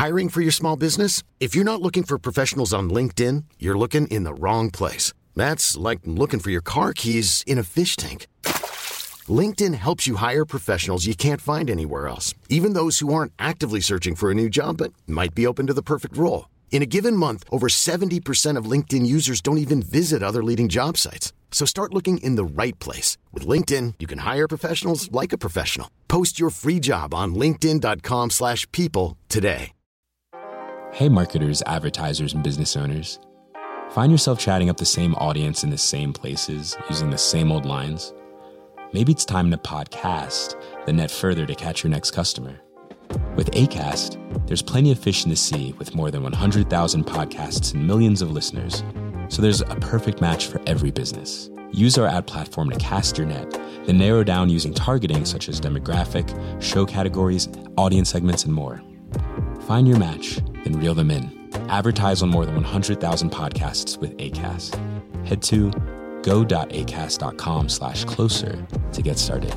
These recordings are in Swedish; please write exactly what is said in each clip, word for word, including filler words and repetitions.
Hiring for your small business? If you're not looking for professionals on LinkedIn, you're looking in the wrong place. That's like looking for your car keys in a fish tank. LinkedIn helps you hire professionals you can't find anywhere else, even those who aren't actively searching for a new job but might be open to the perfect role. In a given month, over seventy percent of LinkedIn users don't even visit other leading job sites. So start looking in the right place. With LinkedIn, you can hire professionals like a professional. Post your free job on linkedin dot com slash people today. Hey marketers, advertisers, and business owners. Find yourself chatting up the same audience in the same places, using the same old lines? Maybe it's time to podcast, then net further to catch your next customer. With Acast, there's plenty of fish in the sea with more than one hundred thousand podcasts and millions of listeners. So there's a perfect match for every business. Use our ad platform to cast your net, then narrow down using targeting such as demographic, show categories, audience segments, and more. Find your match, then reel them in. Advertise on more than one hundred thousand podcasts with Acast. Head to go.acast.com slash closer to get started.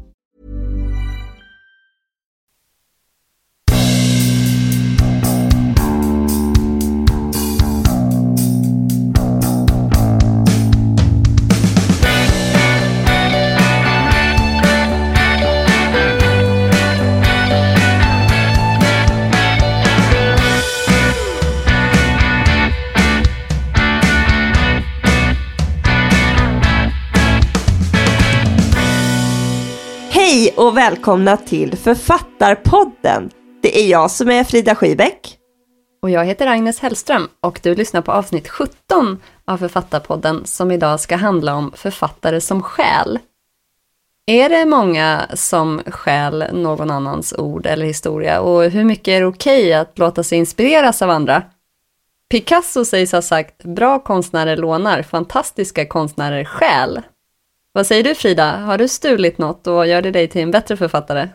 Hej och välkomna till Författarpodden. Det är jag som är Frida Skybeck. Och jag heter Agnes Hellström och du lyssnar på avsnitt sjutton av Författarpodden som idag ska handla om författare som stjäl. Är det många som stjäl någon annans ord eller historia och hur mycket är det okej att låta sig inspireras av andra? Picasso sägs ha sagt, bra konstnärer lånar, fantastiska konstnärer stjäl. Vad säger du Frida? Har du stulit något och gör det dig till en bättre författare?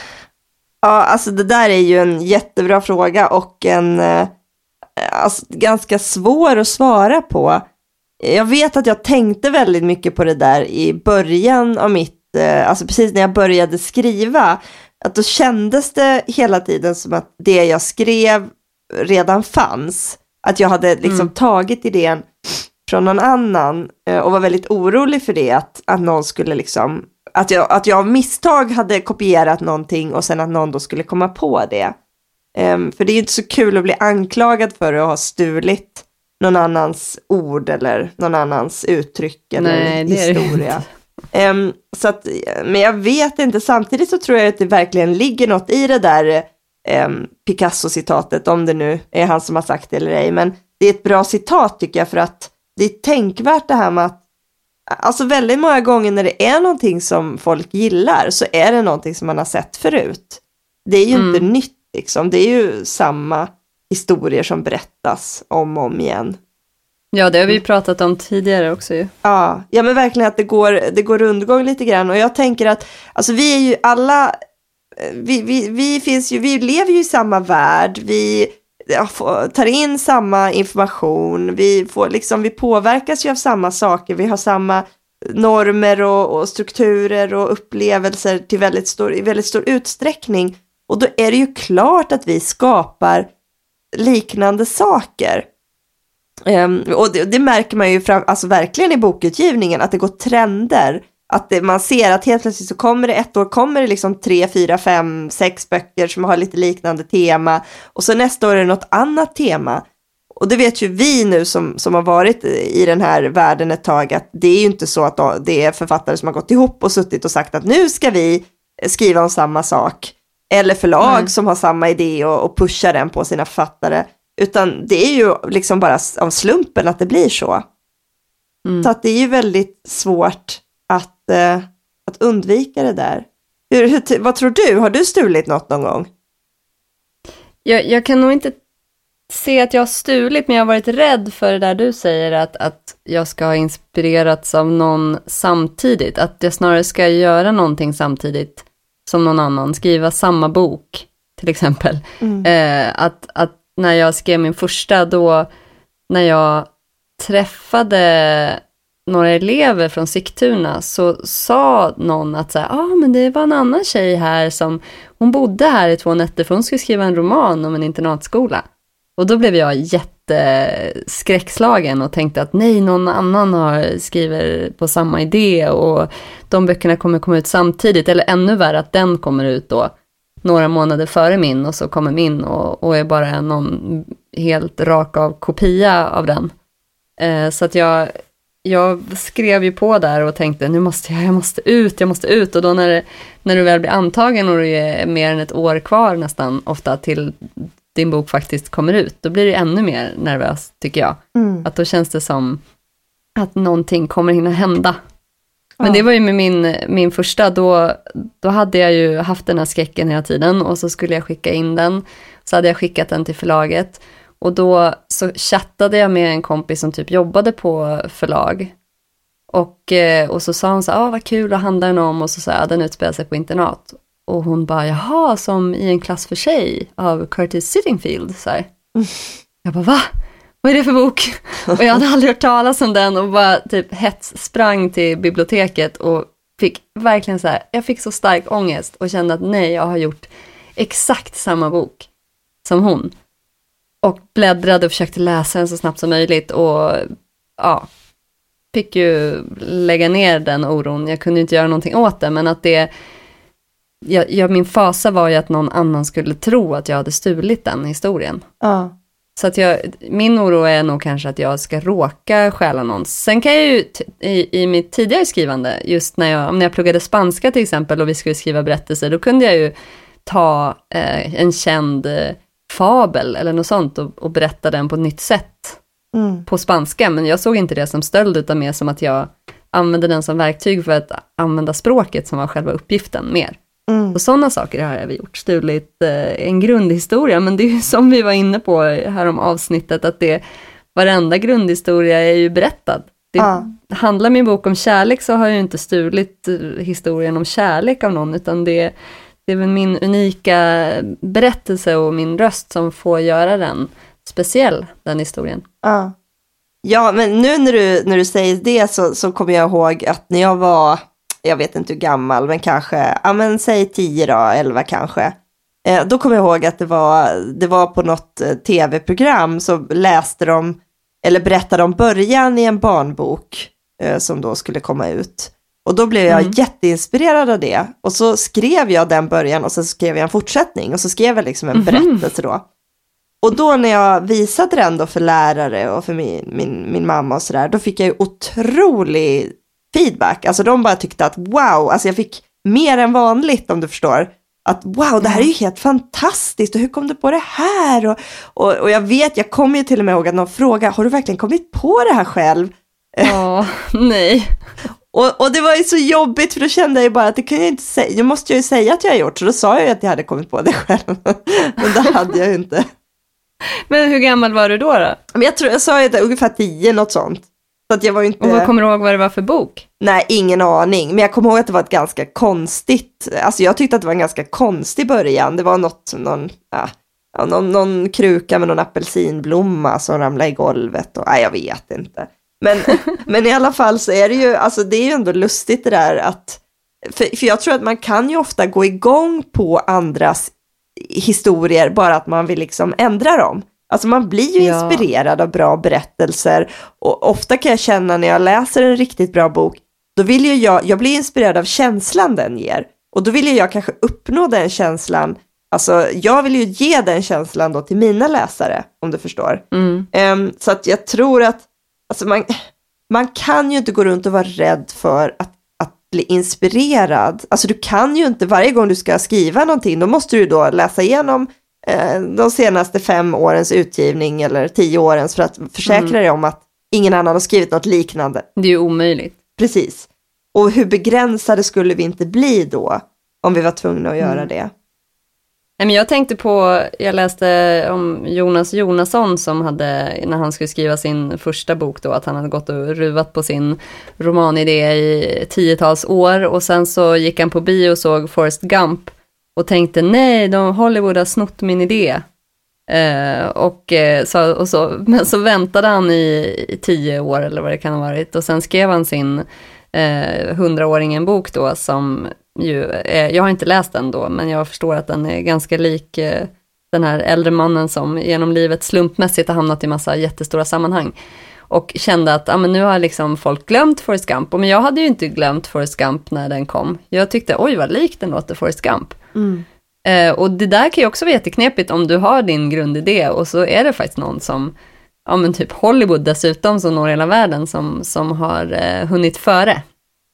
Ja, alltså det där är ju en jättebra fråga och en eh, alltså, ganska svår att svara på. Jag vet att jag tänkte väldigt mycket på det där i början av mitt, eh, alltså precis när jag började skriva. Att då kändes det hela tiden som att det jag skrev redan fanns. Att jag hade liksom mm. tagit idén från någon annan och var väldigt orolig för det, att, att någon skulle liksom att jag, att jag av misstag hade kopierat någonting och sen att någon då skulle komma på det. Um, för det är ju inte så kul att bli anklagad för att ha stulit någon annans ord eller någon annans uttryck eller Nej, historia. Um, så att, men jag vet inte, samtidigt så tror jag att det verkligen ligger något i det där um, Picasso-citatet, om det nu är han som har sagt det eller ej, men det är ett bra citat tycker jag, för att det är tänkvärt det här med att alltså väldigt många gånger när det är någonting som folk gillar så är det någonting som man har sett förut. Det är ju mm. inte nytt liksom. Det är ju samma historier som berättas om och om igen. Ja, det har vi ju pratat om tidigare också ju. Ja, ja men verkligen att det går, det går rundgång lite grann. Och jag tänker att alltså vi är ju alla vi, vi, vi finns ju, vi lever ju i samma värld. Vi tar in samma information, vi, får liksom, vi påverkas ju av samma saker, vi har samma normer och, och strukturer och upplevelser till väldigt stor, i väldigt stor utsträckning, och då är det ju klart att vi skapar liknande saker. Um, och det, det märker man ju fram, alltså verkligen i bokutgivningen, att det går trender. Att det, man ser att helt plötsligt så kommer det ett år, kommer det liksom tre, fyra, fem, sex böcker som har lite liknande tema. Och så nästa år är det något annat tema. Och det vet ju vi nu som, som har varit i den här världen ett tag, att det är ju inte så att det är författare som har gått ihop och suttit och sagt att nu ska vi skriva om samma sak. Eller förlag mm. som har samma idé och, och pushar den på sina författare. Utan det är ju liksom bara av slumpen att det blir så. Mm. Så att det är ju väldigt svårt att, eh, att undvika det där. Hur, hur, vad tror du? Har du stulit något någon gång? Jag, jag kan nog inte se att jag har stulit, men jag har varit rädd för det där du säger, att, att jag ska ha inspirerats av någon samtidigt. Att jag snarare ska göra någonting samtidigt som någon annan. Skriva samma bok, till exempel. Mm. Eh, att, att när jag skrev min första, då när jag träffade några elever från Sigtuna så sa någon att så här, ah, men det var en annan tjej här som, hon bodde här i två nätter för hon skulle skriva en roman om en internatskola. Och då blev jag jätteskräckslagen och tänkte att nej, någon annan har skriver på samma idé och de böckerna kommer komma ut samtidigt, eller ännu värre att den kommer ut då några månader före min och så kommer min och, och är bara någon helt rak av kopia av den. Eh, så att jag, jag skrev ju på där och tänkte nu måste jag, jag måste ut, jag måste ut. Och då när, det, när du väl blir antagen och det är mer än ett år kvar nästan ofta till din bok faktiskt kommer ut, då blir det ännu mer nervös tycker jag. Mm. Att då känns det som att någonting kommer hinna hända. Men ja. Det var ju med min, min första, då, då hade jag ju haft den här skräcken hela tiden och så skulle jag skicka in den. Så hade jag skickat den till förlaget och då så chattade jag med en kompis som typ jobbade på förlag. Och, och så sa hon så här, ah, vad kul, vad handlar den om? Och så sa jag, den utspelar sig på internat. Och hon bara, jaha, som i en klass för sig av Curtis Sittingfield. Så här. Mm. Jag bara, va? Vad är det för bok? Och jag hade aldrig hört talas om den och bara typ hets sprang till biblioteket och fick verkligen så här, jag fick så stark ångest och kände att nej, jag har gjort exakt samma bok som hon. Och bläddrade och försökte läsa den så snabbt som möjligt och ja, fick ju lägga ner den oron. Jag kunde inte göra någonting åt det, men att det, jag, jag, min fasa var ju att någon annan skulle tro att jag hade stulit den historien. Ja. Så att jag, min oro är nog kanske att jag ska råka stjäla någon. Sen kan jag ju t- i, i mitt tidigare skrivande, just när jag, när jag pluggade spanska till exempel och vi skulle skriva berättelser, då kunde jag ju ta eh, en känd eh, fabel eller något sånt och, och berätta den på ett nytt sätt mm. på spanska. Men jag såg inte det som stöld utan mer som att jag använde den som verktyg för att använda språket som var själva uppgiften mer. Mm. Och sådana saker har jag gjort, stulit eh, en grundhistoria, men det är ju som vi var inne på här om avsnittet, att det, varenda grundhistoria är ju berättad. Det ja. Handlar min bok om kärlek så har jag ju inte stulit historien om kärlek av någon, utan det, det är väl min unika berättelse och min röst som får göra den speciell, den historien. Ja, ja men nu när du, när du säger det så, så kommer jag ihåg att när jag var, jag vet inte hur gammal, men kanske, ja men säg tio då, elva kanske. Eh, då kommer jag ihåg att det var, det var på något eh, tv-program så läste de, eller berättade om början i en barnbok eh, som då skulle komma ut. Och då blev jag mm. jätteinspirerad av det. Och så skrev jag den början och så skrev jag en fortsättning. Och så skrev jag liksom en berättelse då. Och då när jag visade den då för lärare och för min, min, min mamma och sådär, då fick jag ju otrolig feedback. Alltså de bara tyckte att wow, alltså jag fick mer än vanligt om du förstår. Att wow, det här är ju helt fantastiskt och hur kom du på det här? Och, och, och jag vet, jag kommer ju till och med ihåg att någon fråga, har du verkligen kommit på det här själv? Ja, nej. Och, och det var ju så jobbigt för då kände jag ju bara att det kunde jag inte säga. Jag måste ju säga att jag har gjort, så då sa jag ju att jag hade kommit på det själv. Men det hade jag ju inte. Men hur gammal var du då då? Men jag tror jag sa ju att ungefär tio, något sånt. Så att jag var ju inte... Och vad kommer du ihåg vad det var för bok? Nej, ingen aning. Men jag kommer ihåg att det var ett ganska konstigt... Alltså jag tyckte att det var en ganska konstig början. Det var något, någon, ja, någon, någon kruka med någon apelsinblomma som ramlade i golvet. Och, nej, jag vet inte. Men, men i alla fall så är det ju... Alltså det är ju ändå lustigt det där att... För, för jag tror att man kan ju ofta gå igång på andras historier bara att man vill liksom ändra dem. Alltså man blir ju ja. inspirerad av bra berättelser och ofta kan jag känna när jag läser en riktigt bra bok, då vill ju jag, jag blir inspirerad av känslan den ger och då vill ju jag kanske uppnå den känslan, alltså jag vill ju ge den känslan då till mina läsare, om du förstår. Mm. Um, så att jag tror att alltså man, man kan ju inte gå runt och vara rädd för att, att bli inspirerad. Alltså du kan ju inte, varje gång du ska skriva någonting, då måste du då läsa igenom de senaste fem årens utgivning eller tio årens för att försäkra mm. dig om att ingen annan har skrivit något liknande. Det är ju omöjligt. Precis. Och hur begränsade skulle vi inte bli då om vi var tvungna att göra mm. det? Men jag tänkte på, jag läste om Jonas Jonasson som hade, när han skulle skriva sin första bok då, att han hade gått och ruvat på sin romanidé i tiotals år och sen så gick han på bio och såg Forrest Gump och tänkte, nej, de Hollywood har snott min idé. Eh, och, eh, så, och så, men så väntade han i, i tio år eller vad det kan ha varit. Och sen skrev han sin eh, hundraåringen bok då som ju, eh, jag har inte läst den då, men jag förstår att den är ganska lik eh, den här äldre mannen som genom livet slumpmässigt har hamnat i massa jättestora sammanhang. Och kände att ah, men nu har liksom folk glömt Forrest Gump. Men jag hade ju inte glömt Forrest Gump när den kom. Jag tyckte, oj vad lik den låter Forrest Gump. Mm. Eh, och det där kan ju också vara jätteknepigt om du har din grundidé. Och så är det faktiskt någon som, ja men typ Hollywood dessutom som når hela världen som, som har eh, hunnit före.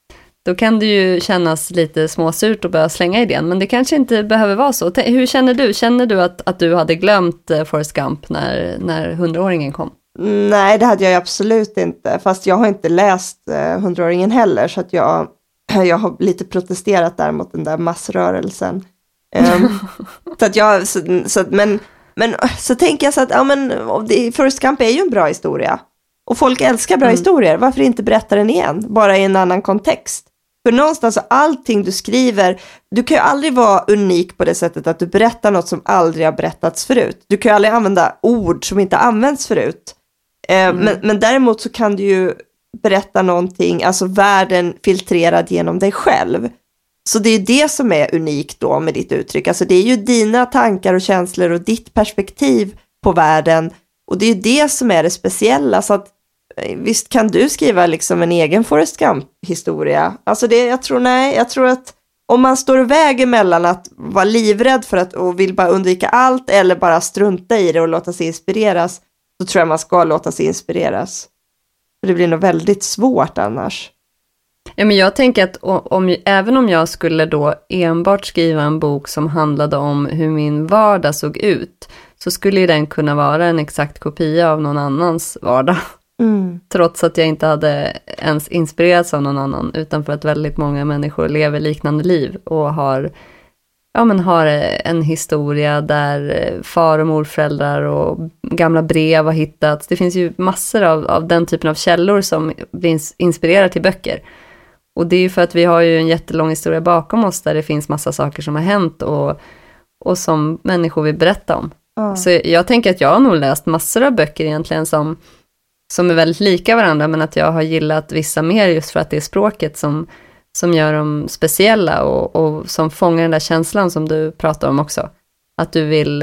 Då kan det ju kännas lite småsurt att börja slänga idén. Men det kanske inte behöver vara så. T- hur känner du? Känner du att, att du hade glömt eh, Forrest Gump när, när hundraåringen kom? Nej, det hade jag absolut inte. Fast jag har inte läst eh, hundraåringen heller. Så att jag, jag har lite protesterat där mot den där massrörelsen. Um, så att jag, så, så, men, men så tänker jag så att ja, men, det, Forrest Gump är ju en bra historia. Och folk älskar bra mm. historier. Varför inte berätta den igen? Bara i en annan kontext. För någonstans så allting du skriver, du kan ju aldrig vara unik på det sättet att du berättar något som aldrig har berättats förut. Du kan ju aldrig använda ord som inte används förut. Mm. Men, men däremot så kan du ju berätta någonting, alltså världen filtrerad genom dig själv. Så det är ju det som är unikt då med ditt uttryck. Alltså det är ju dina tankar och känslor och ditt perspektiv på världen. Och det är ju det som är det speciella. Så att visst kan du skriva liksom en egen Forrest Gump-historia. Alltså det, jag tror nej, jag tror att om man står och väger mellan att vara livrädd för att och vill bara undvika allt eller bara strunta i det och låta sig inspireras, så tror jag man ska låta sig inspireras. För det blir nog väldigt svårt annars. Ja, men jag tänker att om, även om jag skulle då enbart skriva en bok som handlade om hur min vardag såg ut, så skulle den kunna vara en exakt kopia av någon annans vardag. Mm. Trots att jag inte hade ens inspirerats av någon annan, utan för att väldigt många människor lever liknande liv och har, ja, men har en historia där far- och morföräldrar och gamla brev har hittats. Det finns ju massor av, av den typen av källor som inspirerar till böcker. Och det är ju för att vi har ju en jättelång historia bakom oss där det finns massa saker som har hänt och, och som människor vill berätta om. Mm. Så jag tänker att jag har nog läst massor av böcker egentligen som, som är väldigt lika varandra, men att jag har gillat vissa mer just för att det är språket som, som gör dem speciella och, och som fångar den där känslan som du pratar om också. Att du vill,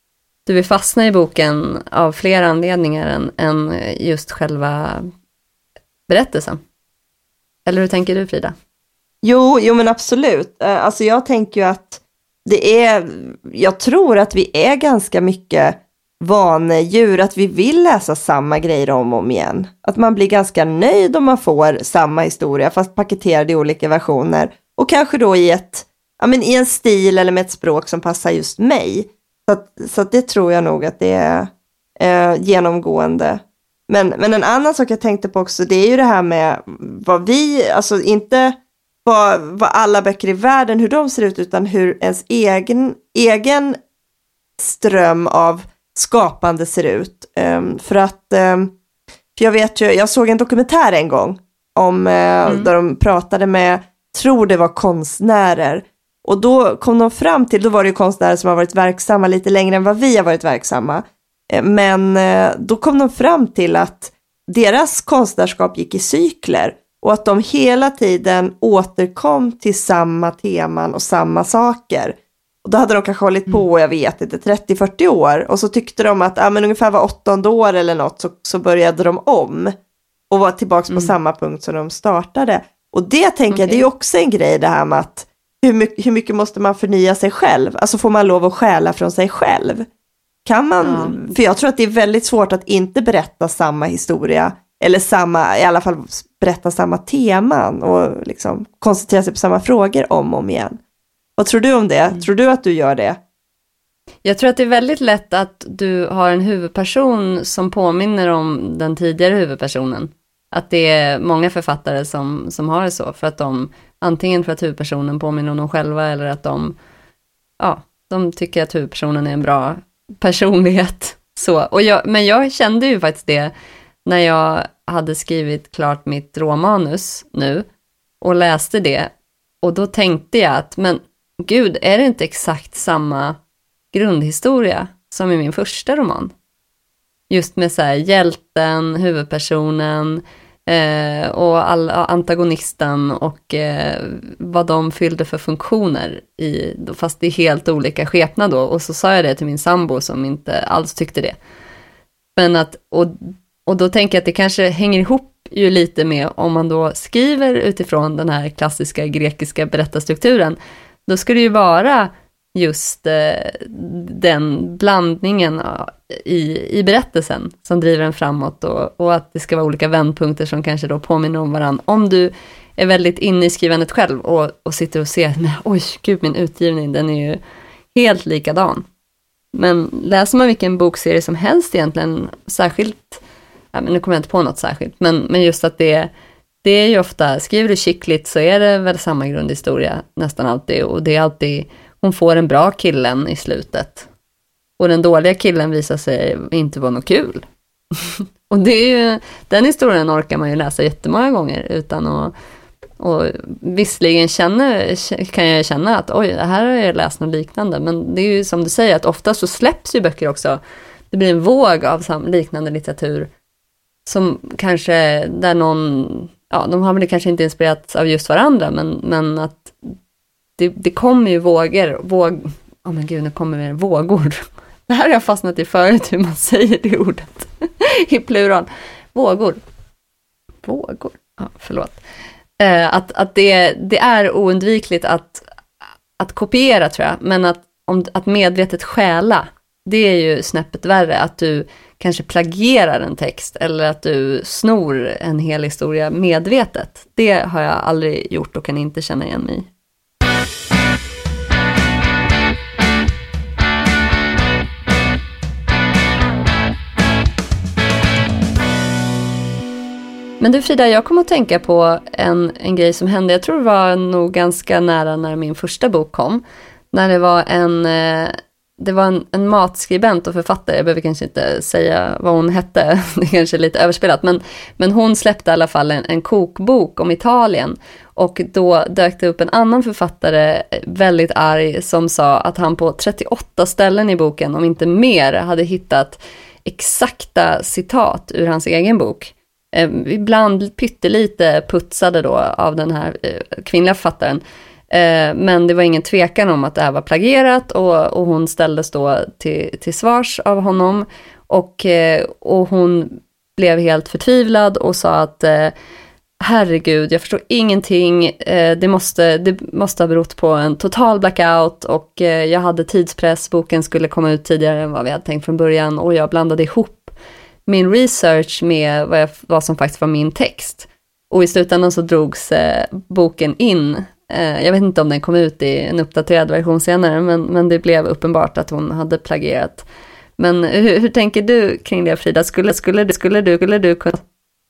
du vill fastna i boken av fler anledningar än, än just själva berättelsen. Eller hur tänker du, Frida? Jo, jo men absolut. Alltså jag tänker ju att det är, jag tror att vi är ganska mycket vanedjur, att vi vill läsa samma grejer om och om igen. Att man blir ganska nöjd om man får samma historia fast paketerad i olika versioner. Och kanske då i ett, ja men i en stil eller med ett språk som passar just mig. Så, att, så att det tror jag nog att det är eh, genomgående. Men, men en annan sak jag tänkte på också, det är ju det här med vad vi, alltså inte vad, vad alla böcker i världen, hur de ser ut, utan hur ens egen, egen ström av skapande ser ut. Um, för att, um, för jag vet ju, jag såg en dokumentär en gång om, uh, mm. där de pratade med, tror det var konstnärer. Och då kom de fram till, då var det ju konstnärer som har varit verksamma lite längre än vad vi har varit verksamma. Men då kom de fram till att deras konstnärskap gick i cykler och att de hela tiden återkom till samma teman och samma saker. Och då hade de kanske hållit på, jag vet inte, trettio till fyrtio år. Och så tyckte de att ja, men ungefär var åttonde år eller något så, så började de om och var tillbaka på mm. samma punkt som de startade. Och det tänker okay. jag, det är ju också en grej det här med att hur mycket, hur mycket måste man förnya sig själv? Alltså får man lov att stjäla från sig själv? Kan man, ja. För jag tror att det är väldigt svårt att inte berätta samma historia eller samma, i alla fall berätta samma teman och liksom koncentrera sig på samma frågor om och om igen. Vad tror du om det? Mm. Tror du att du gör det? Jag tror att det är väldigt lätt att du har en huvudperson som påminner om den tidigare huvudpersonen. Att det är många författare som, som har det så, för att de, antingen för att huvudpersonen påminner om dem själva eller att de, ja, de tycker att huvudpersonen är en bra personlighet. Så. Och jag, men jag kände ju faktiskt det när jag hade skrivit klart mitt råmanus nu och läste det. Och då tänkte jag att, men gud, är det inte exakt samma grundhistoria? som i min första roman. Just med så här hjälten, huvudpersonen eh, och all, antagonisten och eh, vad de fyllde för funktioner i, fast det är helt olika skepnad då. Och så sa jag det till min sambo som inte alls tyckte det. Men att, och, och då tänker jag att det kanske hänger ihop ju lite med om man då skriver utifrån den här klassiska grekiska berättarstrukturen. Då ska det ju vara just eh, den blandningen i, i berättelsen som driver den framåt och, och att det ska vara olika vändpunkter som kanske då påminner om varandra. Om du är väldigt inne i skrivandet själv och, och sitter och ser, men, oj gud, min utgivning, den är ju helt likadan. Men läser man vilken bokserie som helst egentligen, särskilt, ja, men nu kommer jag inte på något särskilt, men, men just att det, det är ju ofta, skriver du skickligt så är det väl samma grundhistoria nästan alltid, och det är alltid, hon får en bra killen i slutet. Och den dåliga killen visar sig inte vara något kul. Och det är ju, den historien orkar man ju läsa jättemånga gånger utan att, och visserligen känner, kan jag känna att oj, det här har jag läst något liknande. Men det är ju som du säger att ofta så släpps ju böcker också. Det blir en våg av liknande litteratur som kanske, där någon, ja, de har väl kanske inte inspirerats av just varandra, men, men att det, det kommer ju vågor, våg, åh oh men gud, nu kommer det vågor. Det här har jag fastnat i förut, hur man säger det ordet i plural. Vågor. Vågor, ja, förlåt. Eh, att att det, det är oundvikligt att, att kopiera, tror jag. Men att, om, att medvetet stjäla, det är ju snäppet värre. Att du kanske plagierar en text eller att du snor en hel historia medvetet. Det har jag aldrig gjort och kan inte känna igen mig i. Men du Frida, jag kom att tänka på en, en grej som hände, jag tror det var nog ganska nära när min första bok kom. När det var en, det var en, en matskribent och författare, jag behöver kanske inte säga vad hon hette, det är kanske lite överspelat. Men, men hon släppte i alla fall en, en kokbok om Italien. Och då dök det upp en annan författare, väldigt arg, som sa att han på trettioåtta ställen i boken, om inte mer, hade hittat exakta citat ur hans egen bok. Eh, ibland pyttelite putsade då av den här eh, kvinnliga författaren. Eh, men det var ingen tvekan om att det här var plagierat och, och hon ställdes då till, till svars av honom. Och, eh, och hon blev helt förtvivlad och sa att eh, herregud, jag förstår ingenting. Eh, det, måste, det måste ha berott på en total blackout och eh, jag hade tidspress. Boken skulle komma ut tidigare än vad vi hade tänkt från början och jag blandade ihop min research med vad, jag, vad som faktiskt var min text. Och i slutändan så drogs eh, boken in. Eh, jag vet inte om den kom ut i en uppdaterad version senare, men, men det blev uppenbart att hon hade plagierat. Men hur, hur tänker du kring det, Frida? Skulle, skulle, du, skulle, du, skulle du kunna?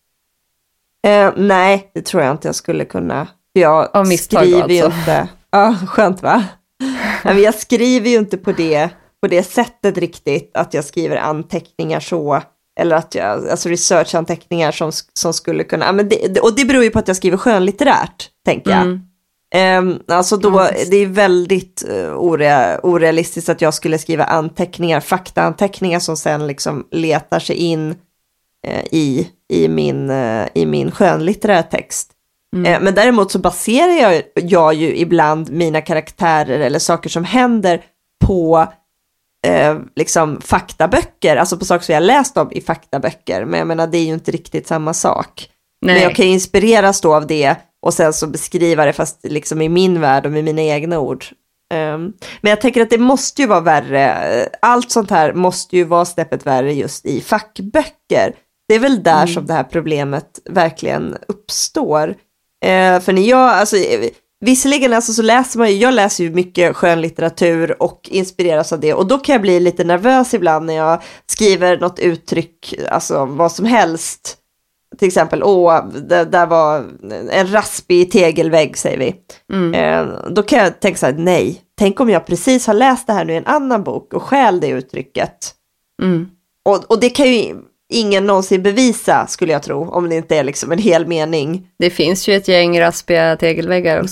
Eh, nej, det tror jag inte jag skulle kunna. Jag Av misstag skriver alltså. ju inte. Ja, skönt va? Men jag skriver ju inte på det, på det sättet riktigt att jag skriver anteckningar så. Eller att jag, alltså researchanteckningar som, som skulle kunna, ja, men det, och det beror ju på att jag skriver skönlitterärt, tänker jag. Mm. Um, alltså då, ja, det är väldigt uh, ore, orealistiskt att jag skulle skriva anteckningar, faktaanteckningar som sen liksom letar sig in uh, i, i, min, uh, i min skönlitterära text. Mm. Uh, men däremot så baserar jag, jag ju ibland mina karaktärer eller saker som händer på Eh, liksom faktaböcker, alltså på saker som jag läst om i faktaböcker, men jag menar det är ju inte riktigt samma sak. Nej. Men jag kan inspireras då av det och sen så beskriva det fast liksom i min värld och med mina egna ord. Um, men jag tänker att det måste ju vara värre, allt sånt här måste ju vara snäppet värre just i fackböcker. Det är väl där mm. som det här problemet verkligen uppstår. Uh, för när jag, alltså visserligen alltså så läser man ju, jag läser ju mycket skönlitteratur och inspireras av det. Och då kan jag bli lite nervös ibland när jag skriver något uttryck, alltså vad som helst. Till exempel, åh, det där var en raspig tegelvägg, säger vi. Mm. Eh, då kan jag tänka så här, nej. Tänk om jag precis har läst det här nu i en annan bok och skäl det uttrycket. Mm. Och, och det kan ju ingen någonsin bevisa, skulle jag tro, om det inte är liksom en hel mening. Det finns ju ett gäng raspiga tegelväggar också.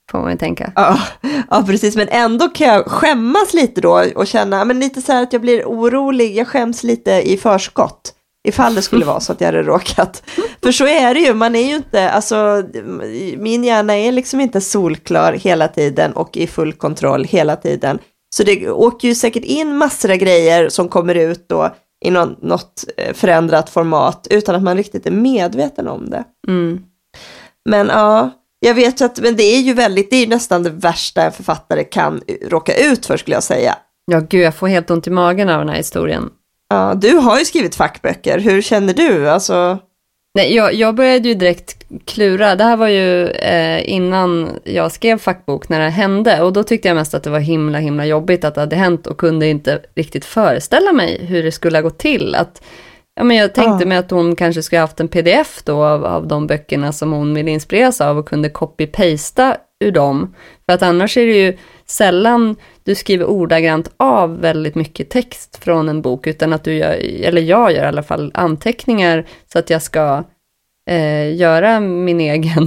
får man ju tänka. Ja, ja, precis. Men ändå kan jag skämmas lite då och känna, men lite så här att jag blir orolig. Jag skäms lite i förskott. Ifall det skulle vara så att jag hade råkat. För så är det ju. Man är ju inte, alltså min hjärna är liksom inte solklar hela tiden och i full kontroll hela tiden. Så det åker ju säkert in massor av grejer som kommer ut då i någon, något förändrat format utan att man riktigt är medveten om det. Mm. Men ja, jag vet att men det är ju väldigt, det är ju nästan det värsta en författare kan råka ut för, skulle jag säga. Ja, gud, jag får helt ont i magen av den här historien. Ja, du har ju skrivit fackböcker. Hur känner du? Alltså... Nej, jag, jag började ju direkt klura. Det här var ju eh, innan jag skrev fackbok när det hände. Och då tyckte jag mest att det var himla, himla jobbigt att det hade hänt. Och kunde inte riktigt föreställa mig hur det skulle ha gått till. Att, ja, men jag tänkte ah. mig att hon kanske skulle ha haft en pdf då av, av de böckerna som hon ville inspireras av. Och kunde copy-pasta ur dem. För att annars är det ju sällan du skriver ordagrant av väldigt mycket text från en bok, utan att du gör, eller jag gör i alla fall anteckningar så att jag ska eh, göra min egen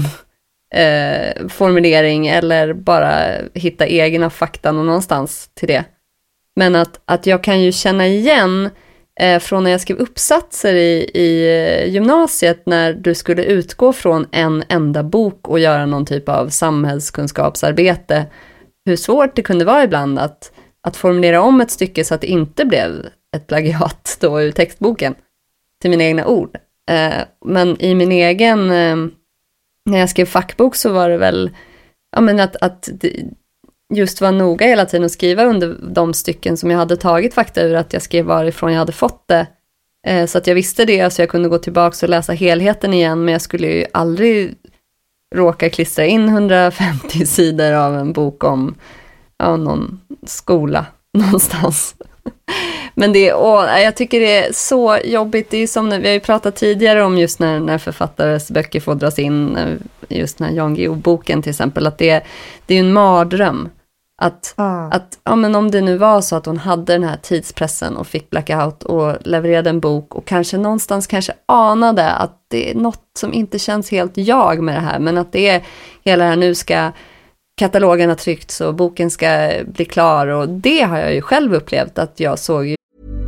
eh, formulering eller bara hitta egna fakta någonstans till det. Men att, att jag kan ju känna igen eh, från när jag skrev uppsatser i, i gymnasiet när du skulle utgå från en enda bok och göra någon typ av samhällskunskapsarbete, hur svårt det kunde vara ibland att, att formulera om ett stycke så att det inte blev ett plagiat då ur textboken till mina egna ord. Eh, men i min egen, eh, när jag skrev fackbok så var det väl ja, men att, att det, just var noga hela tiden att skriva under de stycken som jag hade tagit fakta ur, att jag skrev varifrån jag hade fått det. Eh, så att jag visste det, så jag kunde gå tillbaka och läsa helheten igen, men jag skulle ju aldrig råka klistra in hundrafemtio sidor av en bok om ja, någon skola någonstans. Men det är, åh, jag tycker det är så jobbigt. Det är som när, vi har ju pratat tidigare om just när, när författares böcker får dras in, just när Jan Guillou-boken till exempel, att det, det är en mardröm. Att, ah. att ja, men om det nu var så att hon hade den här tidspressen och fick blackout och levererade en bok och kanske någonstans kanske anade att det är något som inte känns helt jag med det här, men att det är hela det här, nu ska katalogen ha tryckts och boken ska bli klar, och det har jag ju själv upplevt att jag såg ju.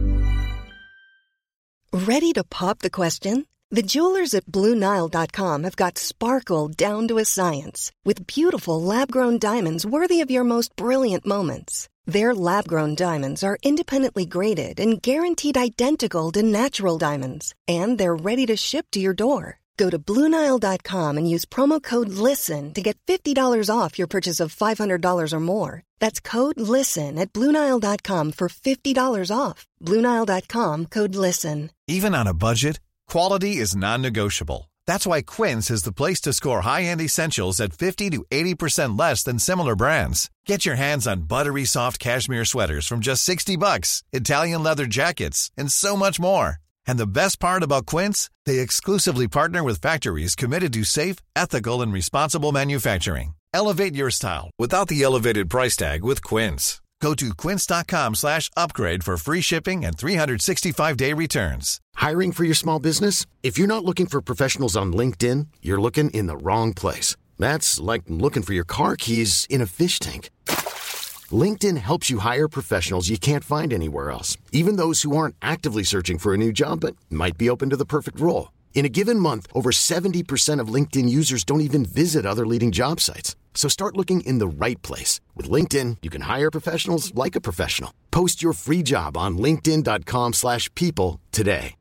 Ready to pop the question? The jewelers at Blue Nile dot com have got sparkle down to a science with beautiful lab-grown diamonds worthy of your most brilliant moments. Their lab-grown diamonds are independently graded and guaranteed identical to natural diamonds, and they're ready to ship to your door. Go to Blue Nile dot com and use promo code LISTEN to get fifty dollars off your purchase of five hundred dollars or more. That's code LISTEN at Blue Nile dot com for fifty dollars off. Blue Nile dot com, code LISTEN. Even on a budget, quality is non-negotiable. That's why Quince is the place to score high-end essentials at fifty to eighty percent less than similar brands. Get your hands on buttery soft cashmere sweaters from just sixty bucks, Italian leather jackets, and so much more. And the best part about Quince, they exclusively partner with factories committed to safe, ethical, and responsible manufacturing. Elevate your style without the elevated price tag with Quince. Go to quince dot com slash upgrade for free shipping and three sixty-five day returns. Hiring for your small business? If you're not looking for professionals on LinkedIn, you're looking in the wrong place. That's like looking for your car keys in a fish tank. LinkedIn helps you hire professionals you can't find anywhere else, even those who aren't actively searching for a new job but might be open to the perfect role. In a given month, over seventy percent of LinkedIn users don't even visit other leading job sites. So start looking in the right place. With LinkedIn, you can hire professionals like a professional. Post your free job on linkedin dot com slash people today.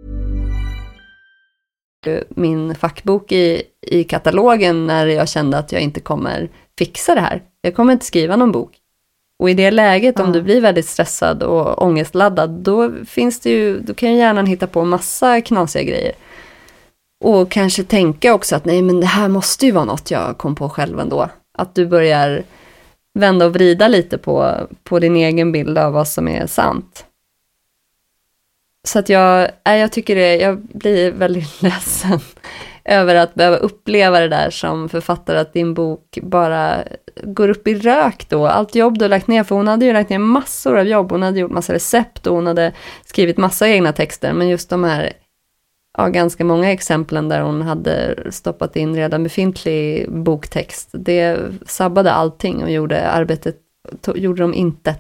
Min fackbok i, i katalogen när jag kände att jag inte kommer fixa det här. Jag kommer inte skriva någon bok. Och i det läget, om du blir väldigt stressad och ångestladdad, då finns det ju, då kan ju hjärnan hitta på massa knasiga grejer. Och kanske tänka också att nej, men det här måste ju vara något jag kom på själv ändå. Att du börjar vända och vrida lite på, på din egen bild av vad som är sant. Så att jag, jag tycker det, jag blir väldigt ledsen över att behöva uppleva det där som författare, att din bok bara går upp i rök då. Allt jobb du har lagt ner, för hon hade ju lagt ner massor av jobb. Hon hade gjort massa recept och hon hade skrivit massa egna texter. Men just de här ja, ganska många exemplen där hon hade stoppat in redan befintlig boktext. Det sabbade allting och gjorde arbetet, to, gjorde de inte.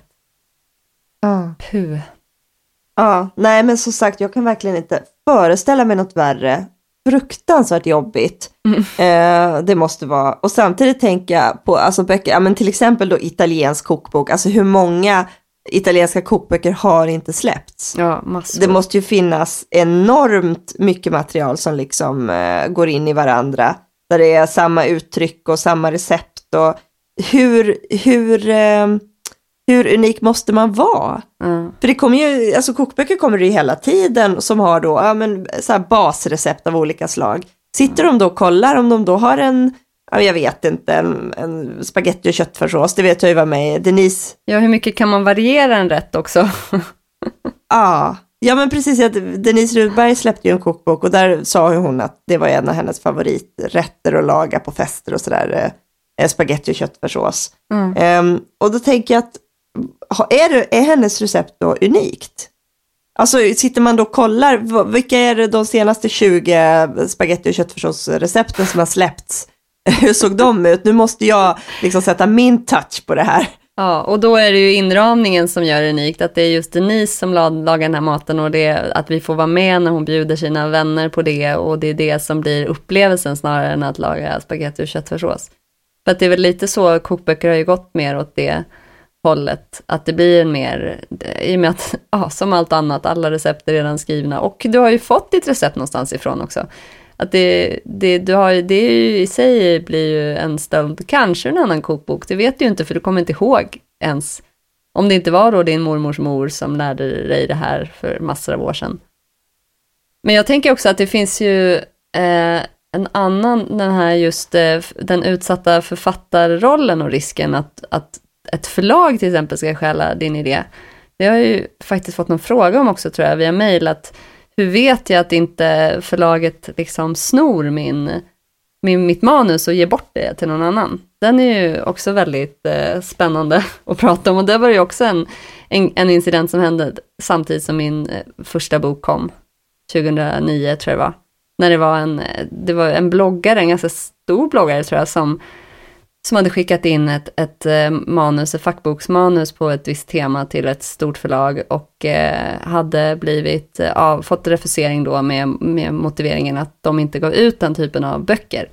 Ja. Puh. Ja, nej men som sagt, jag kan verkligen inte föreställa mig något värre. Fruktansvärt jobbigt. Mm. Eh, det måste vara. Och samtidigt tänker jag på alltså böcker, ja, men till exempel då italiensk kokbok. Alltså hur många italienska kokböcker har inte släppts? Ja, massor. Det måste ju finnas enormt mycket material som liksom eh, går in i varandra. Där det är samma uttryck och samma recept. Och hur, hur, eh, hur unik måste man vara? Mm. För det kommer ju, alltså kokböcker kommer det ju hela tiden som har då, ja men så här basrecept av olika slag. Sitter de då och kollar om de då har en, ja, jag vet inte, en, en spaghetti och köttfärssås, det vet jag ju vad med Denise. Ja, hur mycket kan man variera en rätt också? Ja, ja men precis, att Denise Rudberg släppte ju en kokbok och där sa hon att det var en av hennes favoriträtter att laga på fester och sådär, eh, spaghetti och köttfärssås. Mm. Um, och då tänker jag att är, det, är hennes recept då unikt? Alltså sitter man då och kollar, vilka är det de senaste tjugo spaghetti och köttfärssås-recepten som har släppts? Hur såg de ut? Nu måste jag liksom sätta min touch på det här. Ja, och då är det ju inramningen som gör det unikt, att det är just Denise som lagar den här maten och det är att vi får vara med när hon bjuder sina vänner på det, och det är det som blir upplevelsen snarare än att laga spaghetti och köttfärssås. För att det är väl lite så, kokböcker har ju gått mer åt det hållet, att det blir en mer, i och med att, ja, som allt annat, alla recept är redan skrivna, och du har ju fått ditt recept någonstans ifrån också. Att det, det, du har, det är ju i sig blir ju en stöld, kanske en annan kokbok, det vet du ju inte, för du kommer inte ihåg ens, om det inte var då din mormors mor som lärde dig det här för massor av år sedan. Men jag tänker också att det finns ju eh, en annan, den här just eh, den utsatta författarrollen och risken att, att ett förlag till exempel ska stjäla din idé. Det har jag ju faktiskt fått någon fråga om också, tror jag, via mejl, att hur vet jag att inte förlaget liksom snor min, min, mitt manus och ger bort det till någon annan? Den är ju också väldigt eh, spännande att prata om, och det var ju också en, en, en incident som hände samtidigt som min eh, första bok kom, tjugohundranio tror jag det var. När det var en, det var en bloggare, en ganska stor bloggare tror jag, som som hade skickat in ett, ett manus, ett fackboksmanus på ett visst tema till ett stort förlag, och eh, hade blivit av, fått refusering då med, med motiveringen att de inte gav ut den typen av böcker.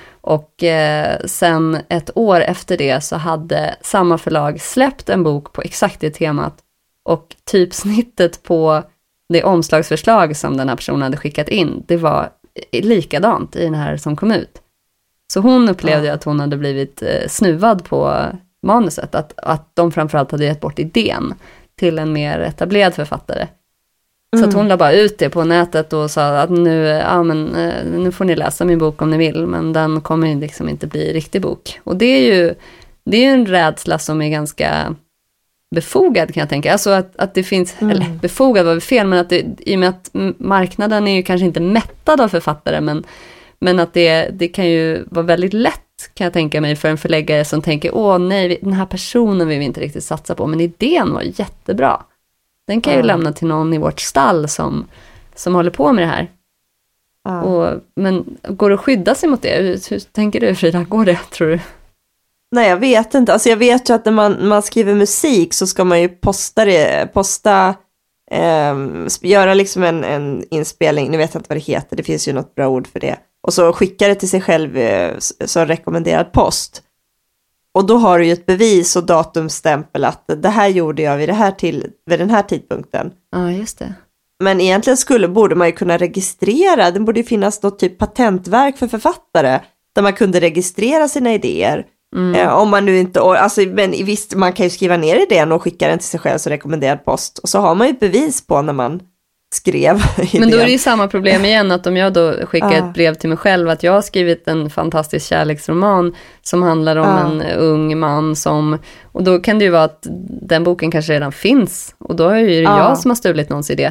Och eh, sen ett år efter det så hade samma förlag släppt en bok på exakt det temat, och typsnittet på det omslagsförslag som den här personen hade skickat in, det var likadant i den här som kom ut. Så hon upplevde ja. att hon hade blivit eh, snuvad på manuset. Att, att de framförallt hade gett bort idén till en mer etablerad författare. Mm. Så att hon la bara ut det på nätet och sa att nu, ja, men, eh, nu får ni läsa min bok om ni vill. Men den kommer liksom inte bli riktig bok. Och det är ju det är ju en rädsla som är ganska befogad, kan jag tänka. Alltså att, att det finns, mm. eller befogad var väl fel, men att det, i och med att marknaden är ju kanske inte mättad av författare, men Men att det, det kan ju vara väldigt lätt, kan jag tänka mig, för en förläggare som tänker, åh nej, den här personen vill vi inte riktigt satsa på, men idén var jättebra. Den kan jag ju mm. lämna till någon i vårt stall som, som håller på med det här. Mm. Och, men går det att skydda sig mot det? Hur, hur tänker du, Frida? Går det, tror du? Nej, jag vet inte. Alltså jag vet ju att när man, man skriver musik så ska man ju posta det, posta... Eh, göra liksom en, en inspelning, nu vet jag inte vad det heter, det finns ju något bra ord för det, och så skicka det till sig själv eh, som rekommenderad post, och då har du ju ett bevis och datumstämpel att det här gjorde jag vid, det här till, vid den här tidpunkten. Ja, just det. Men egentligen skulle, borde man ju kunna registrera, det borde ju finnas något typ patentverk för författare där man kunde registrera sina idéer. Mm. Eh, om man nu inte, alltså, men visst, man kan ju skriva ner idén och skicka den till sig själv som rekommenderad post, och så har man ju bevis på när man skrev idén. Men då är det ju samma problem igen, att om jag då skickar ah. ett brev till mig själv att jag har skrivit en fantastisk kärleksroman som handlar om ah. en ung man som, och då kan det ju vara att den boken kanske redan finns, och då är det ju ah. jag som har stulit någons idé.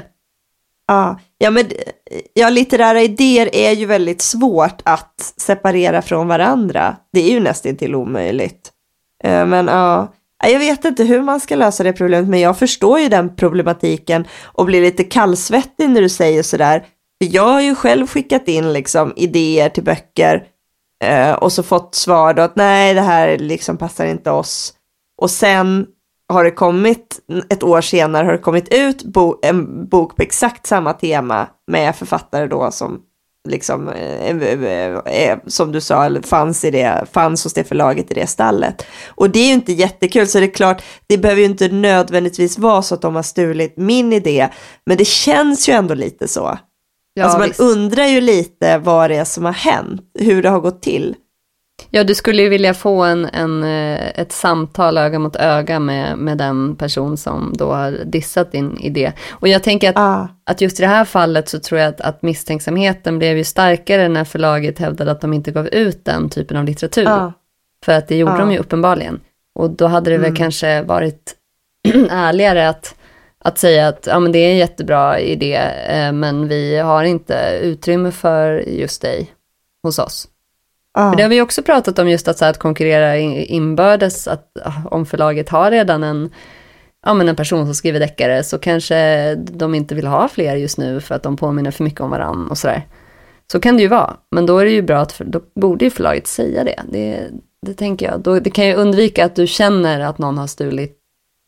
Ja, ja, men ja, litterära idéer är ju väldigt svårt att separera från varandra. Det är ju nästan till omöjligt. Men ja, jag vet inte hur man ska lösa det problemet, men jag förstår ju den problematiken och blir lite kallsvettig när du säger sådär. För jag har ju själv skickat in liksom idéer till böcker eh, och så fått svar då att nej, det här liksom passar inte oss. Och sen har det kommit, ett år senare har det kommit ut bo- en bok på exakt samma tema med författare då som liksom, eh, eh, som du sa, fanns, i det, fanns hos det förlaget i det stallet. Och det är ju inte jättekul, så det är klart, det behöver ju inte nödvändigtvis vara så att de har stulit min idé, men det känns ju ändå lite så. Ja, alltså man visst. Undrar ju lite vad det är som har hänt, hur det har gått till. Ja, du skulle ju vilja få en, en, ett samtal öga mot öga med, med den person som då har dissat din idé. Och jag tänker att, ah. att just i det här fallet så tror jag att, att misstänksamheten blev ju starkare när förlaget hävdade att de inte gav ut den typen av litteratur. Ah. För att det gjorde ah. de ju uppenbarligen. Och då hade det mm. väl kanske varit ärligare att, att säga att ja, men det är en jättebra idé, men vi har inte utrymme för just dig hos oss. Ah. För det har vi också pratat om, just att, så här, att konkurrera inbördes, att om förlaget har redan en, ja, men en person som skriver deckare, så kanske de inte vill ha fler just nu för att de påminner för mycket om varann och sådär. Så kan det ju vara, men då är det ju bra att för, då borde ju förlaget säga det. Det, det tänker jag. Då, det kan ju undvika att du känner att någon har stulit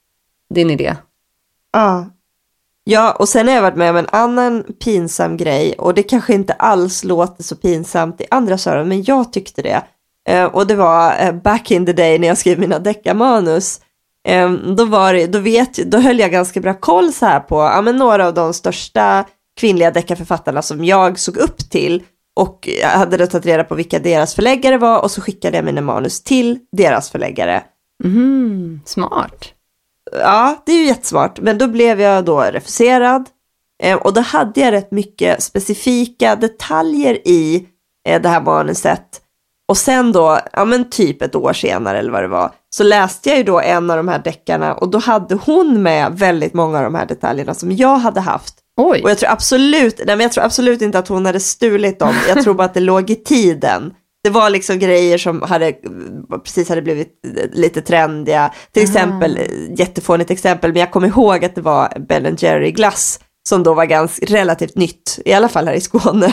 din idé. Ja. Ah. Ja, och sen har jag varit med om en annan pinsam grej, och det kanske inte alls låter så pinsamt i andra öron, men jag tyckte det. Eh, och det var eh, back in the day när jag skrev mina deckarmanus. Eh, då, var det, då, vet, då höll jag ganska bra koll så här på ja, men några av de största kvinnliga deckarförfattarna som jag såg upp till, och jag hade då tagit reda på vilka deras förläggare var, och så skickade jag mina manus till deras förläggare. Mm, smart. Ja, det är ju jättesmart. Men då blev jag då refuserad. Eh, och då hade jag rätt mycket specifika detaljer i eh, det här manuset. Och sen då, ja men typ ett år senare eller vad det var, så läste jag ju då en av de här deckarna, och då hade hon med väldigt många av de här detaljerna som jag hade haft. Oj. Och jag tror absolut, nej men jag tror absolut inte att hon hade stulit dem. Jag tror bara att det låg i tiden. Det var liksom grejer som hade precis hade blivit lite trendiga. Till Aha. exempel, jättefånigt exempel, men jag kommer ihåg att det var Ben and Jerry glass som då var ganska relativt nytt, i alla fall här i Skåne.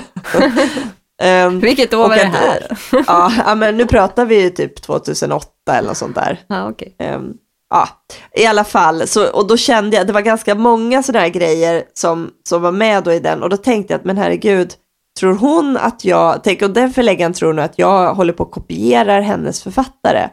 um, Vilket år var det här? ja, ja, men nu pratar vi ju typ tjugohundraåtta eller något sånt där. Ah, okay. um, ja, i alla fall. Så, och då kände jag, det var ganska många sådana här grejer som, som var med då i den. Och då tänkte jag att, men herregud, tror hon att jag, tänk om den förläggaren tror nu att jag håller på att kopiera hennes författare.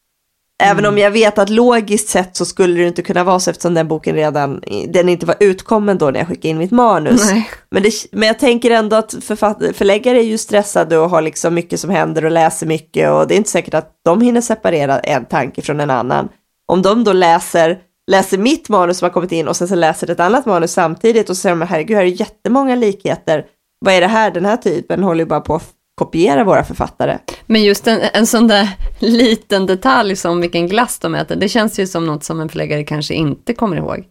Även mm. om jag vet att logiskt sett så skulle det inte kunna vara så, eftersom den boken redan, den inte var utkommen då när jag skickade in mitt manus. Men, det, men jag tänker ändå att författ- förläggare är ju stressade och har liksom mycket som händer och läser mycket, och det är inte säkert att de hinner separera en tanke från en annan. Om de då läser, läser mitt manus som har kommit in och sen så läser ett annat manus samtidigt, och så säger de, herregud, här är jättemånga likheter. Vad är det här? Den här typen håller ju bara på att kopiera våra författare. Men just en, en sån där liten detalj som vilken glass de äter, det känns ju som något som en förläggare kanske inte kommer ihåg.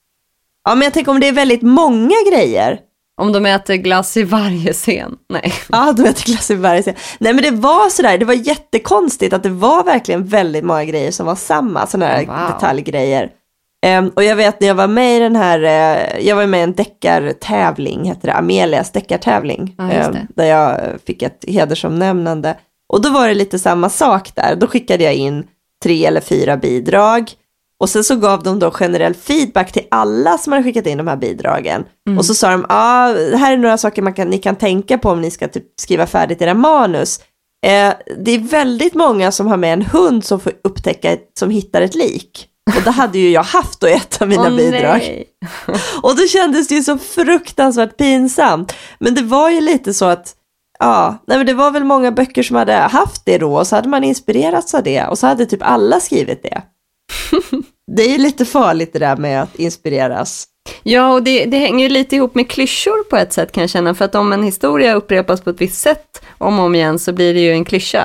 Ja, men jag tänker om det är väldigt många grejer. Om de äter glass i varje scen. Nej. Ja, de äter glass i varje scen. Nej, men det var sådär, det var jättekonstigt att det var verkligen väldigt många grejer som var samma, sådana här wow. detaljgrejer. Um, och jag vet när jag var med i den här, uh, jag var med i en deckartävling, heter det, Amelias deckartävling, ja, um, där jag fick ett hedersomnämnande. Och då var det lite samma sak där, då skickade jag in tre eller fyra bidrag, och sen så gav de då generell feedback till alla som hade skickat in de här bidragen. Mm. Och så sa de, ja, ah, det här är några saker man kan, ni kan tänka på om ni ska typ skriva färdigt era manus. Eh, det är väldigt många som har med en hund som får upptäcka, ett, som hittar ett lik. Och det hade ju jag haft då i ett av mina oh, bidrag. Och då kändes det ju så fruktansvärt pinsamt. Men det var ju lite så att, ja, nej, men det var väl många böcker som hade haft det då. Och så hade man inspirerats av det. Och så hade typ alla skrivit det. Det är ju lite farligt det där med att inspireras. Ja, och det, det hänger ju lite ihop med klyschor på ett sätt, kan jag känna. För att om en historia upprepas på ett visst sätt om och om igen, så blir det ju en klyscha.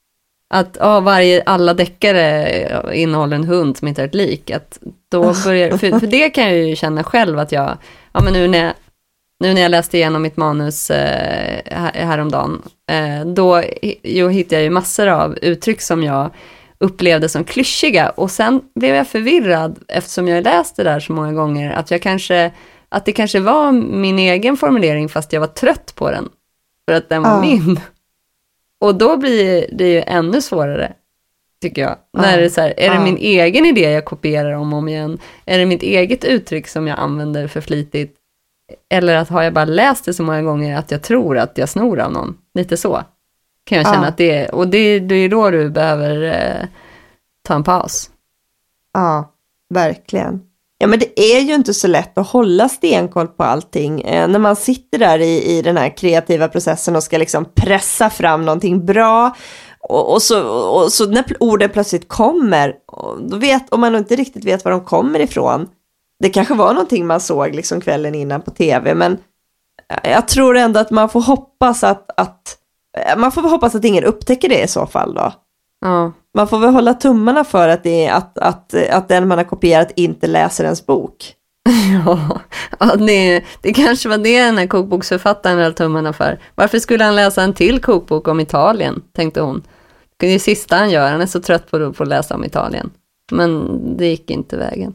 Att ja, varje, alla deckare innehåller en hund som inte är ett lik. Att då börjar, för, för det kan jag ju känna själv att jag, ja men nu när jag, nu när jag läste igenom mitt manus eh, här, häromdagen, eh, då jo, hittade jag ju massor av uttryck som jag upplevde som klyschiga. Och sen blev jag förvirrad, eftersom jag läste det där så många gånger, att jag kanske att det kanske var min egen formulering fast jag var trött på den. För att den var Ja. min. Och då blir det ju ännu svårare, tycker jag. Ja. När det är så här, är Ja. det min egen idé jag kopierar om och om igen? Är det mitt eget uttryck som jag använder för flitigt? Eller att har jag bara läst det så många gånger att jag tror att jag snor av någon? Lite så kan jag känna Ja. att det är. Och det, det är då du behöver eh, ta en paus. Ja, verkligen. Ja, men det är ju inte så lätt att hålla stenkoll på allting. Eh, när man sitter där i, i den här kreativa processen och ska liksom pressa fram någonting bra. Och, och, så, och så när orden plötsligt kommer, och då vet, om man inte riktigt vet var de kommer ifrån. Det kanske var någonting man såg liksom kvällen innan på tv, men jag tror ändå att man får hoppas att, att man får hoppas att ingen upptäcker det i så fall då. Ja. Man får väl hålla tummarna för att, det är, att, att, att den man har kopierat inte läser ens bok. Ja, ja det, det kanske var det den här kokboksförfattaren höll tummarna för. Varför skulle han läsa en till kokbok om Italien, tänkte hon. Det är det sista han gör, han är så trött på, på att läsa om Italien. Men det gick inte vägen.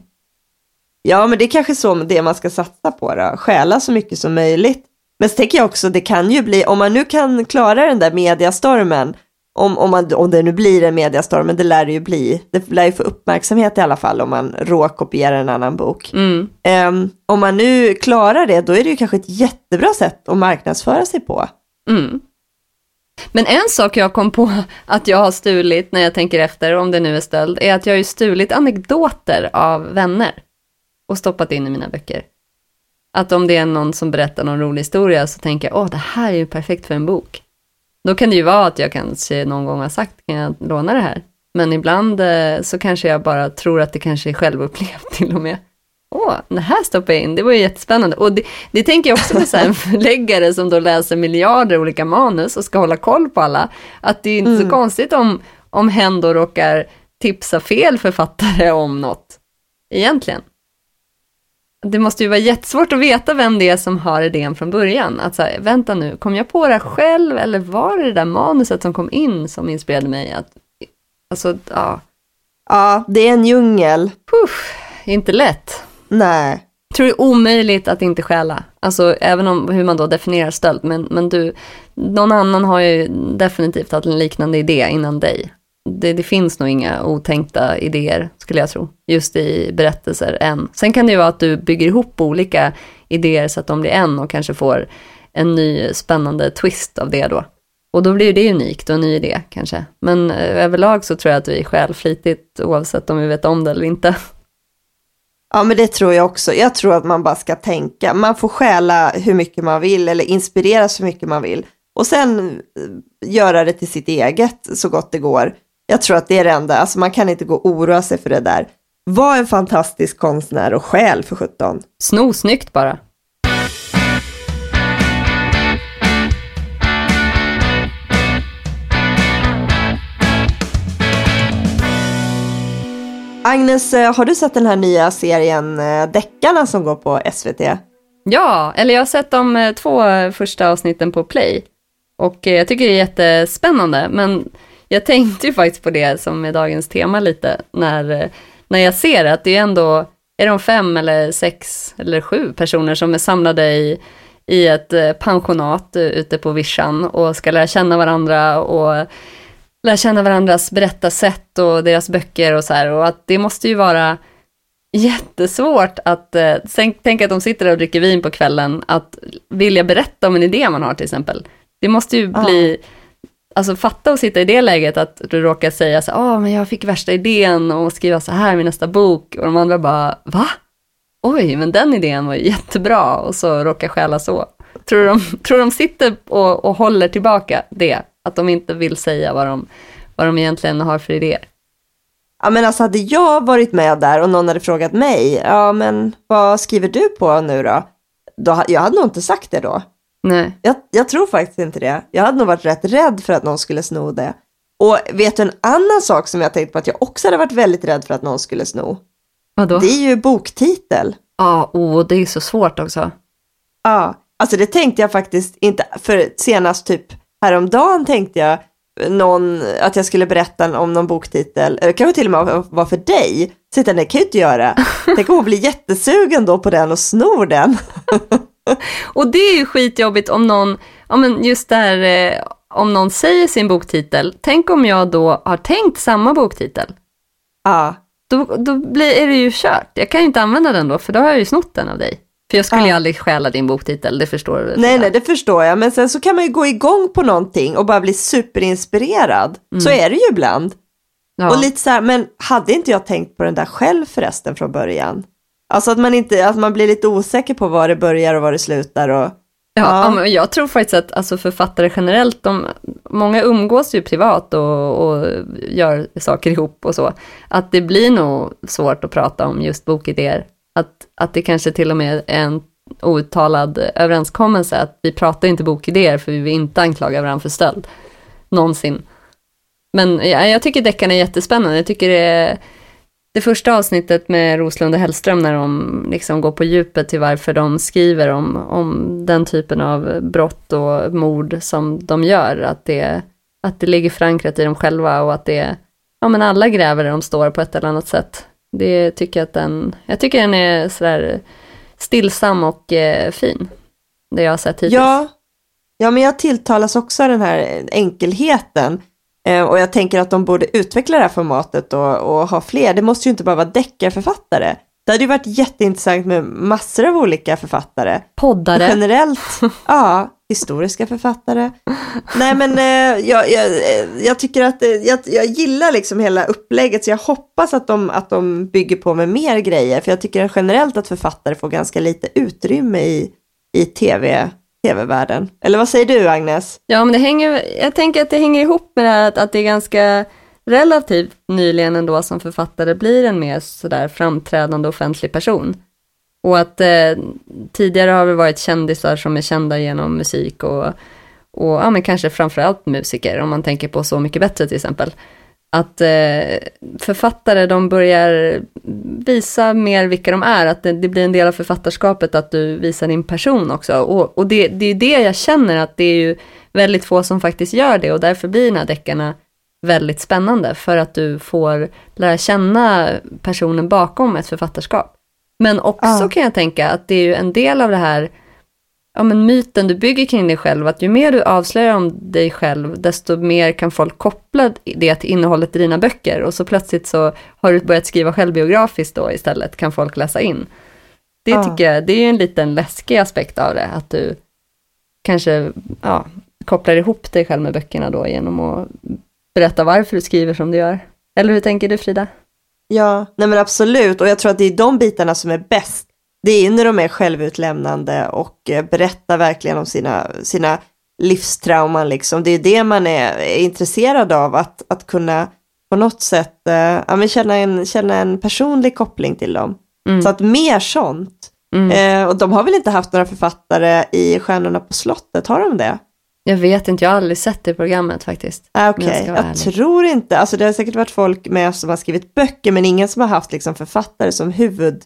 Ja, men det är kanske så det man ska satsa på då. Stjäla så mycket som möjligt. Men så tänker jag också, det kan ju bli, om man nu kan klara den där mediastormen, om, om, man, om det nu blir en mediastorm, men det lär det ju bli. Det lär ju få uppmärksamhet i alla fall om man råkopierar en annan bok. Mm. Um, om man nu klarar det, då är det ju kanske ett jättebra sätt att marknadsföra sig på. Mm. Men en sak jag kom på att jag har stulit när jag tänker efter, om det nu är stöld, är att jag har ju stulit anekdoter av vänner och stoppat in i mina böcker. Att om det är någon som berättar någon rolig historia så tänker jag, åh, det här är ju perfekt för en bok. Då kan det ju vara att jag kanske någon gång har sagt, kan jag låna det här? Men ibland eh, så kanske jag bara tror att det kanske är självupplevt till och med. Åh, det här stoppar jag in, det var ju jättespännande. Och det, det tänker jag också på så här, en förläggare som då läser miljarder olika manus och ska hålla koll på alla. Att det är inte Mm. så konstigt om, om hen då råkar tipsa fel författare om något. Egentligen. Det måste ju vara jättesvårt att veta vem det är som har idén från början. Att så här, vänta nu, kom jag på det själv eller var det det där manuset som kom in som inspirerade mig? Att, alltså, ja. Ja, det är en djungel. Puff, inte lätt. Nej. Jag tror det är omöjligt att inte stjäla. Alltså även om hur man då definierar stöld. Men, men du, någon annan har ju definitivt haft en liknande idé innan dig. Det, det finns nog inga otänkta idéer, skulle jag tro. Just i berättelser än. Sen kan det ju vara att du bygger ihop olika idéer så att de blir en och kanske får en ny spännande twist av det då. Och då blir det unikt och en ny idé kanske. Men eh, överlag så tror jag att vi stjäl flitigt oavsett om vi vet om det eller inte. Ja, men det tror jag också. Jag tror att man bara ska tänka. Man får stjäla hur mycket man vill eller inspireras hur mycket man vill. Och sen eh, göra det till sitt eget så gott det går. Jag tror att det är det enda. Alltså man kan inte gå och oroa sig för det där. Var en fantastisk konstnär och själ för sjutton. Snosnyggt bara. Agnes, har du sett den här nya serien Deckarna som går på S V T? Ja, eller jag har sett de två första avsnitten på Play. Och jag tycker det är jättespännande. Men jag tänkte ju faktiskt på det som är dagens tema lite. När, när jag ser att det är ändå, är de fem eller sex eller sju personer som är samlade i, i ett pensionat ute på Vischan. Och ska lära känna varandra och lära känna varandras berättarsätt och deras böcker och så här. Och att det måste ju vara jättesvårt att eh, tänka att de sitter där och dricker vin på kvällen, att vilja berätta om en idé man har till exempel. Det måste ju bli, ah. alltså fatta och sitta i det läget att du råkar säga så, ja ah, men jag fick värsta idén och skriva så här i min nästa bok, och de andra bara, va? Oj, men den idén var jättebra, och så råkar stjäla så. Tror de, tror de sitter och, och håller tillbaka det, att de inte vill säga vad de, vad de egentligen har för idéer? Ja, men alltså hade jag varit med där och någon hade frågat mig, ja men vad skriver du på nu då? då jag hade nog inte sagt det då. Nej. Jag, jag tror faktiskt inte det. Jag hade nog varit rätt rädd för att någon skulle sno det. Och vet du en annan sak som jag tänkt på att jag också hade varit väldigt rädd för att någon skulle sno? Vadå? Det är ju boktitel. Ja, oh, det är så svårt också. Ja, alltså det tänkte jag faktiskt inte, för senast typ häromdagen tänkte jag, någon, att jag skulle berätta om någon boktitel, eller kanske till och med var för dig. Så det kan jag inte göra. Tänk om hon blir jättesugen då på den och snor den. Och det är ju skitjobbigt om någon, ja men just där, eh, om någon säger sin boktitel. Tänk om jag då har tänkt samma boktitel. Ja. Då, då blir, är det ju kört. Jag kan ju inte använda den då, för då har jag ju snott den av dig. För jag skulle ja. ju aldrig stjäla din boktitel, det förstår du. Nej, nej, det förstår jag. Men sen så kan man ju gå igång på någonting och bara bli superinspirerad. Mm. Så är det ju ibland. Ja. Och lite så här, men hade inte jag tänkt på den där själv förresten från början? Alltså att man inte, att man blir lite osäker på var det börjar och var det slutar. Och, ja, ja. Men jag tror faktiskt att alltså författare generellt, de, många umgås ju privat och, och gör saker ihop och så. Att det blir nog svårt att prata om just bokidéer. Att, att det kanske till och med är en outtalad överenskommelse att vi pratar inte bokidéer för vi vill inte anklaga varandra för stöld. Någonsin. Men ja, jag tycker deckarna är jättespännande. Jag tycker det är det första avsnittet med Roslund och Hellström när de liksom går på djupet till varför de skriver om, om den typen av brott och mord som de gör. Att det, att det ligger förankrat i dem själva och att det, ja men alla gräver där de står på ett eller annat sätt. Det tycker jag att den, jag tycker den är sådär stillsam och eh, fin. Det jag har sett hittills. Ja, ja, men jag tilltalas också av den här enkelheten. Eh, och jag tänker att de borde utveckla det här formatet och, och ha fler. Det måste ju inte bara vara deckarförfattare. Det hade ju varit jätteintressant med massor av olika författare. Poddare. Och generellt, ja, historiska författare. Nej, men eh, jag, jag, jag tycker att eh, jag, jag gillar liksom hela upplägget. Så jag hoppas att de, att de bygger på med mer grejer. För jag tycker generellt att författare får ganska lite utrymme i, i tv, tv-världen. Eller vad säger du, Agnes? Ja, men det hänger, jag tänker att det hänger ihop med det här att, att det är ganska relativt nyligen ändå som författare blir en mer sådär framträdande offentlig person. Och att eh, tidigare har det varit kändisar som är kända genom musik och, och ja, men kanske framförallt musiker, om man tänker på Så mycket bättre till exempel. Att eh, författare, de börjar visa mer vilka de är, att det, det blir en del av författarskapet att du visar din person också. Och, och det, det är det jag känner, att det är ju väldigt få som faktiskt gör det, och därför blir den här deckarna väldigt spännande, för att du får lära känna personen bakom ett författarskap. Men också ah. kan jag tänka att det är ju en del av det här, ja men myten du bygger kring dig själv, att ju mer du avslöjar om dig själv, desto mer kan folk koppla det till innehållet i dina böcker, och så plötsligt så har du börjat skriva självbiografiskt då istället, kan folk läsa in. Det ah. tycker jag, det är ju en liten läskig aspekt av det, att du kanske ja, kopplar ihop dig själv med böckerna då genom att berätta varför du skriver som du gör. Eller hur tänker du, Frida? Ja, nej men absolut, och jag tror att det är de bitarna som är bäst. Det är när de är självutlämnande och berättar verkligen om sina, sina livstrauman liksom. Det är det man är, är intresserad av, att, att kunna på något sätt äh, ja, men känna, en, känna en personlig koppling till dem. Mm. Så att mer sånt. Mm. Eh, och de har väl inte haft några författare i Stjärnorna på slottet, har de det? Jag vet inte, jag har aldrig sett det programmet faktiskt. Ah, Okej, okay. jag, jag tror inte. Alltså det har säkert varit folk med som har skrivit böcker, men ingen som har haft liksom författare som huvud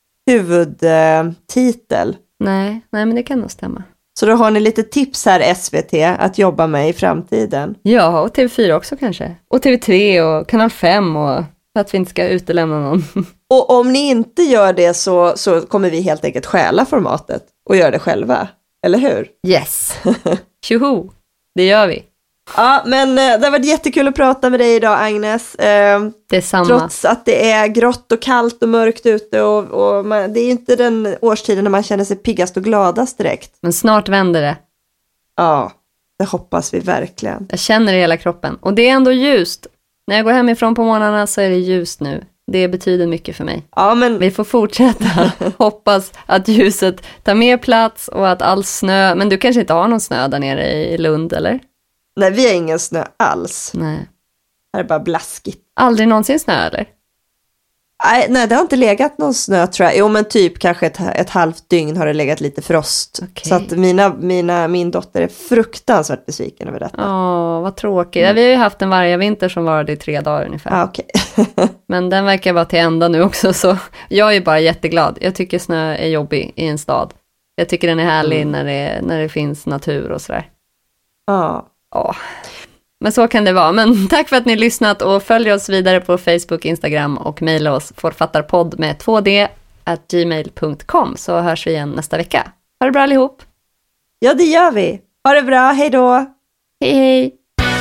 huvudtitel. Eh, nej, nej, men det kan nog stämma. Så då har ni lite tips här, S V T, att jobba med i framtiden. Ja, och T V fyra också kanske. Och T V tre och Kanal fem, och för att vi inte ska utelämna någon. Och om ni inte gör det så, så kommer vi helt enkelt stjäla formatet och göra det själva. Eller hur? Yes. Tjoho, det gör vi. Ja, men det har varit jättekul att prata med dig idag, Agnes. Eh, Detsamma. Trots att det är grått och kallt och mörkt ute, och, och man, det är ju inte den årstiden när man känner sig piggast och gladast direkt. Men snart vänder det. Ja, det hoppas vi verkligen. Jag känner det i hela kroppen. Och det är ändå ljust. När jag går hemifrån på morgnarna så är det ljust nu. Det betyder mycket för mig. Ja, men... Vi får fortsätta hoppas att ljuset tar mer plats och att all snö... Men du kanske inte har någon snö där nere i Lund, eller? Nej, vi har ingen snö alls. Nej. Det är bara blaskigt. Aldrig någonsin snö, eller? Nej, nej, det har inte legat någon snö, tror jag. Jo, men typ kanske ett, ett halvt dygn har det legat lite frost. Okay. Så att mina, mina, min dotter är fruktansvärt besviken över detta. Åh, vad tråkigt. Mm. Vi har ju haft en vargavinter som varade i tre dagar ungefär. Ah, okay. Men den verkar vara till ända nu också, så jag är bara jätteglad. Jag tycker snö är jobbig i en stad. Jag tycker den är härlig mm. när, det, när det finns natur och sådär. Ja. Ja. men så kan det vara. Men tack för att ni har lyssnat och följ oss vidare på Facebook, Instagram och mejla oss författarpodd med två d at gmail punkt com, så hörs vi igen nästa vecka. Ha det bra allihop. Ja, det gör vi. Ha det bra, hej då. Hej hej.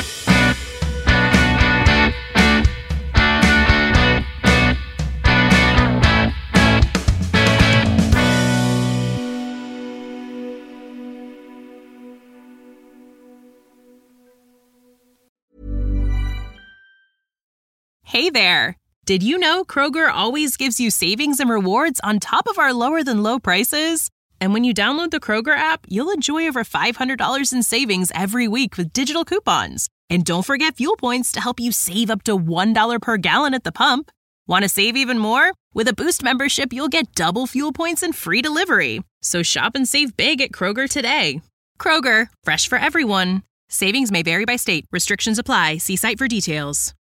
Hey there! Did you know Kroger always gives you savings and rewards on top of our lower-than-low prices? And when you download the Kroger app, you'll enjoy over five hundred dollars in savings every week with digital coupons. And don't forget fuel points to help you save up to one dollar per gallon at the pump. Want to save even more? With a Boost membership, you'll get double fuel points and free delivery. So shop and save big at Kroger today. Kroger, fresh for everyone. Savings may vary by state. Restrictions apply. See site for details.